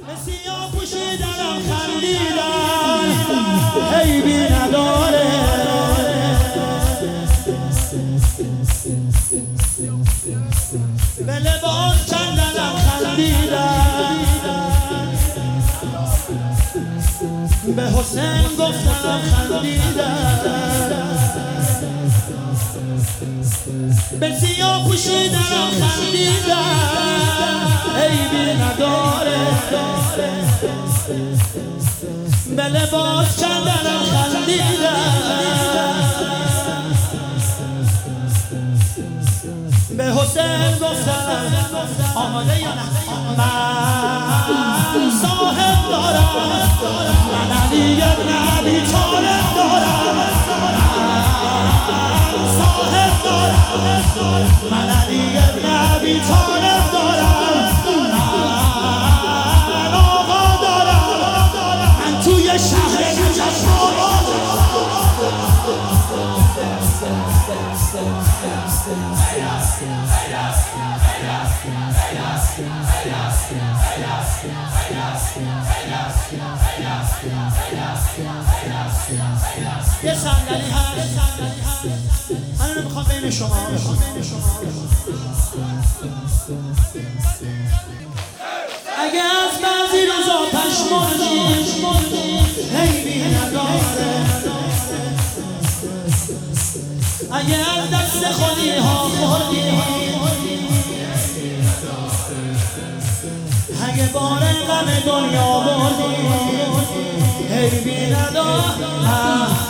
سیاه پوشیدنم خندیدن عیبی نداره به لباس کندنم خندیدن به حسین گفتم خندیدن به سیاه پوشیدنم خندیدن عیبی نداره به لباس کندنم خندیدن به حسین گفتم آماده یا نه من صاحب دارم من علی ابی طالب دارم صاحب دارم من علی ابی طالب دارم من آقا دارم من توی شهر نجف آقا یه صندلی هست من اینو میخوام بین شما اگه از بعضی روزا پشمردی عیبی نداره اگه از دست خودی ها خوردی اگه بار غم دنیا بردی عیبی نداره